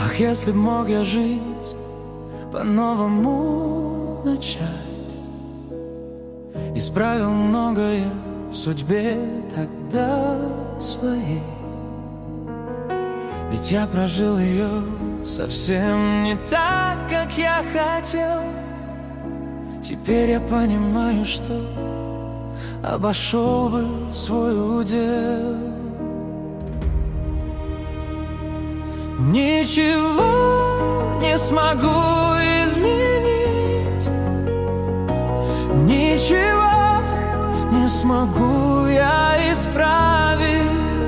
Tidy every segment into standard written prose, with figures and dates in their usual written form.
Ах, если б мог я жизнь по-новому начать, исправил многое в судьбе тогда своей. Ведь я прожил ее совсем не так, как я хотел. Теперь я понимаю, что обошел бы свой удел. Ничего не смогу изменить, ничего не смогу я исправить.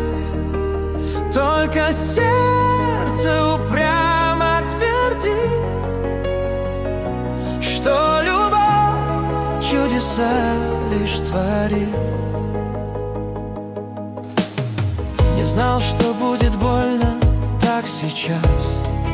Только сердце упрямо твердит, что любовь чудеса лишь творит. Не знал, что будет больно так сейчас.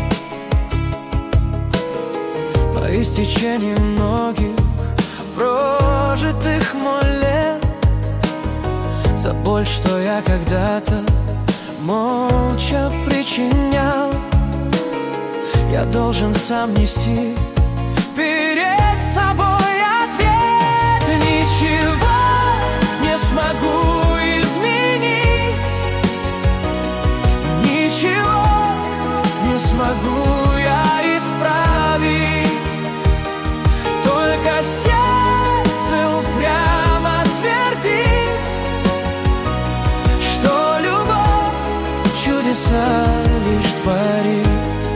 По истечении многих прожитых мной лет, за боль, что я когда-то молча причинял, я должен сам нести перед собой ответ. Ничего не смогу изменить, ничего не смогу я исправить. Только сердце упрямо твердит, что любовь чудеса лишь творит.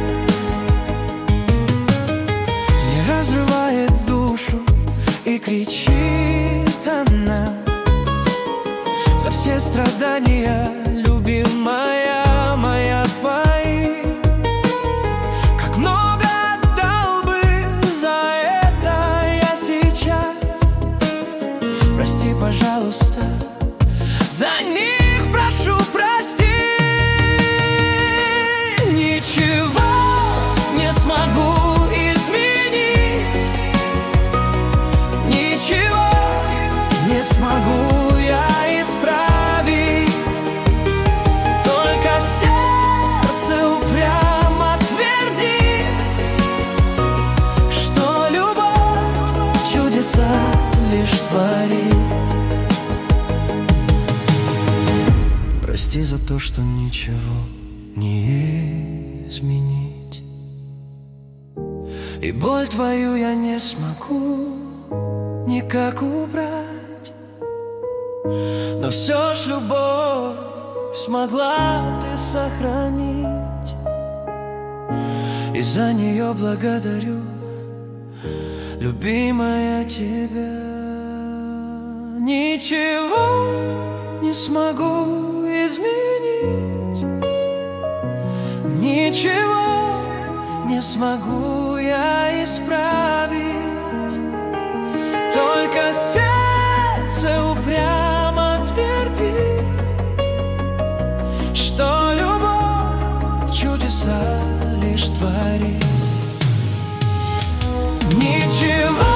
Не разрывает душу и кричит она: за все страдания, любимая моя, твои. Как много отдал бы за это я сейчас. Прости, пожалуйста, за них прошу прости. Ничего не смогу изменить, ничего не смогу я исправить. Только сердце упрямо твердит, что любовь чудеса лишь творит. Прости за то, что ничего не изменить, и боль твою я не смогу никак убрать. Но все ж любовь смогла ты сохранить, и за нее благодарю, любимая, тебя. Ничего не смогу изменить, ничего не смогу я исправить. Только сердце упрямо твердит, что любовь чудеса лишь творит. Ничего